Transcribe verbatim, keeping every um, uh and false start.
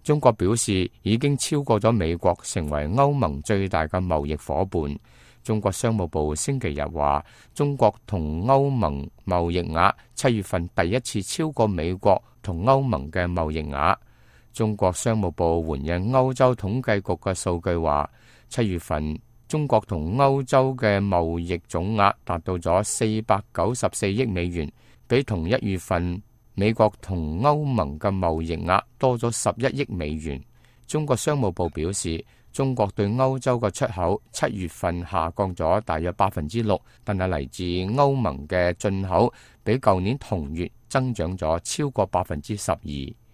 中國表示已經超過咗美國，成為歐盟最大嘅貿易夥伴。中國商務部星期日話，中國同歐盟貿易額七月份第一次超過美國同歐盟嘅貿易額。中國商務部援引歐洲統計局嘅數據話，七月份中國同歐洲嘅貿易總額達到咗四百九十四億美元，比同一月份美國同歐盟嘅貿易額多咗十一億美元。中國商務部表示，中國對歐洲嘅出口七月份下降咗大約百分之六，但係嚟自歐盟嘅進口比舊年同月增長咗超過百分之十二。